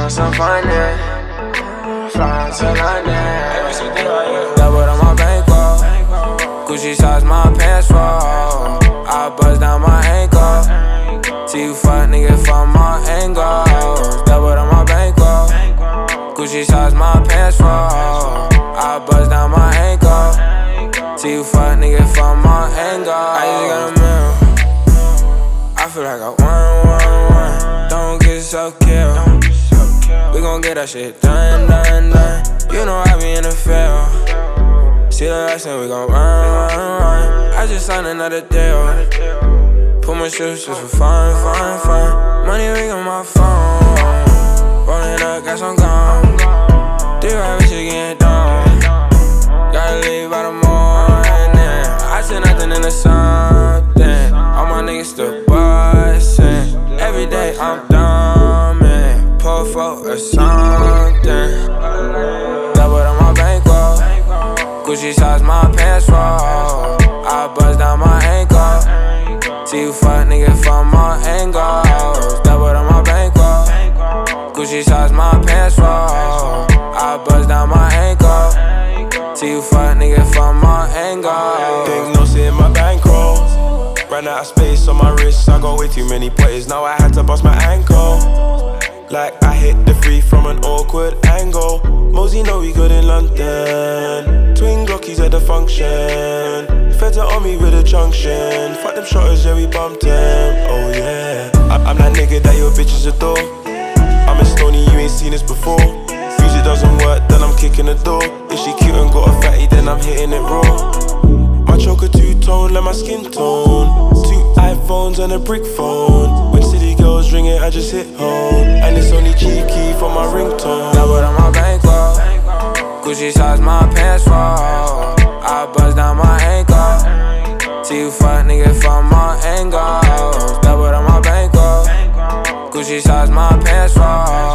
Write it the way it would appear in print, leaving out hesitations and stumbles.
on some fun, yeah. Fly to London. Double on my bankroll. Gucci size my pants roll. I buzz down my ankle. See you fuck nigga from my angles. Double on my bankroll. Gucci size my pants roll. I buzz down my ankle. See you fuck nigga from my angle. I just got a meal. I feel like I won. Don't get yourself killed. We gon' get that shit done. You know I be in the field. See the rest and we gon' run. I just signed another deal. Put my shoes just for fun. Money ring on my phone. Rollin' up, got some gum. Think I shit getting done. Gotta leave by the morning. I said nothing into something. All my niggas still bustin'. Every day I'm dumbin'. Pull for or something. Double on my bankroll. Gucci size my pants roll. I buzz down my ankle. See you fuck nigga from my angles. Double on my bankroll. Gucci size my pants roll. I buzz down my ankle. See you fuck nigga from my angles. Big no sit in my bankroll. Ran out of space on my wrist. I got way too many plays. Now I had to bust my ankle. Like I hit the free from an awkward angle. Mosey know we good in London. Twin Glockies at the function. Feds are on me with a junction. Fuck them shotters, yeah, we bumped them. Oh yeah. I'm that nigga that your bitches adore. I'm in Stoney, you ain't seen this before. Music doesn't work, then I'm kicking the door. If she cute and got a fatty, then I'm hitting it raw. My choker two-tone, like my skin tone. 2 iPhones and a brick phone. When city girls ring it, I just hit home. And it's only cheeky for my ringtone. Double on my bankroll. Gucci size my pants roll. I buzz down my ankle. See you fuck nigga from my angles. Double on my bankroll. Gucci size my pants roll.